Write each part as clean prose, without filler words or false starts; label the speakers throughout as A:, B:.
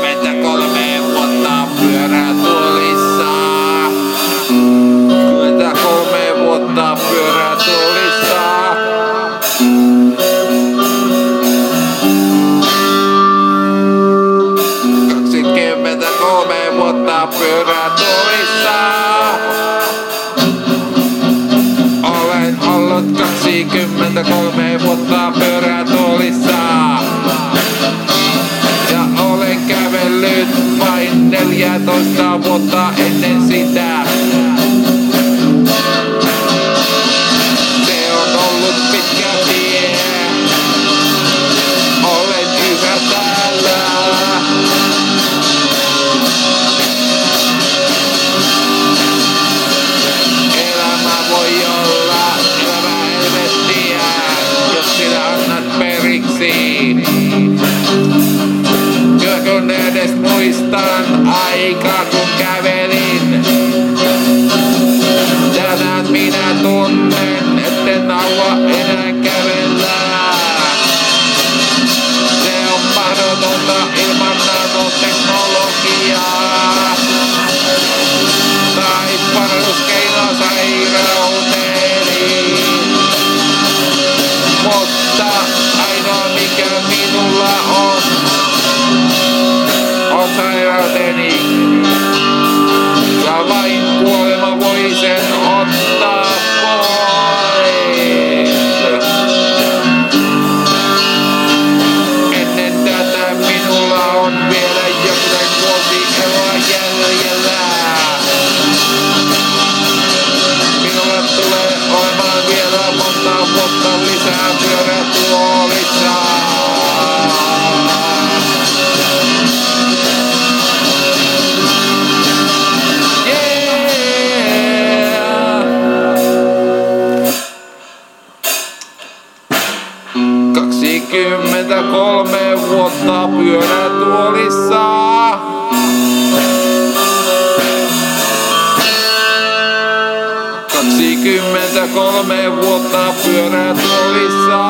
A: 23 vuotta pyörätuolissa. 23 vuotta pyörätuolissa. Vuotta pyörätuolissa. Olen ollut 23 vuotta pyörätuolissa. Ja olen kävellyt vain 14 vuotta ennen sitä. Se on ollut pitkä tie. Olen yhä täällä. Kyllä kun edes muistan aikaa kun kävelin. Tänään minä tunnen, etten halua enää kävellä. Se on mahdotonta ilman nanoteknologiaa. Tai parannuskeino sairauteeni. Mutta ainoa mikä minulla on sairauteni. Ja vain kuolema voi sen ottaa pois. Ennen tätä minulla on vielä jokunen vuosi eloa jäljellä. Minulla tulee olemaan vielä monta vuotta lisää pyörätuolissa. Yeah! 23 vuotta pyörätuolissa. Kolme vuotta pyörätuolissa.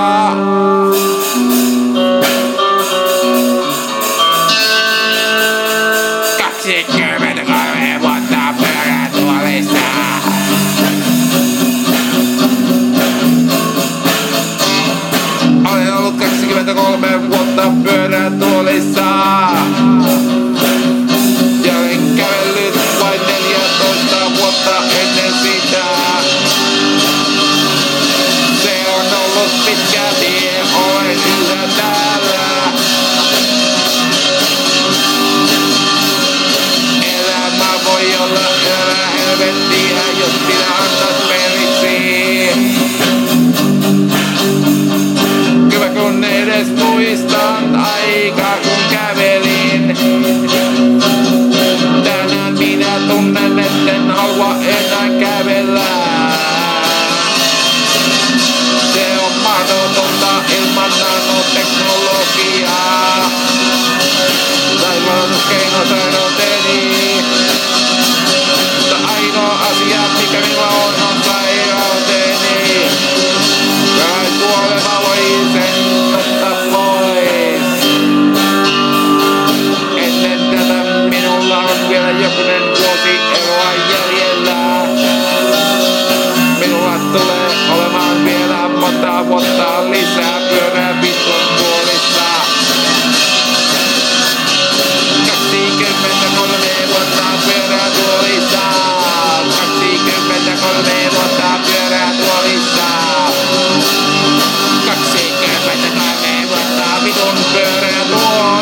A: Olen ollut 23 vuotta pyörätuolissa. Ja olen kävellyt vain 14 vuotta ennen sitä. Se on ollut pitkä tie, olen yhä täällä. Elämä voi olla elämä helvettiä, jos minä annat periksi. Kyllä kun edes muistan aikaa kun kävelin. Tänään minä tunnen, etten halua enää kävellä. Se on mahdotonta ilman nanoteknologiaa.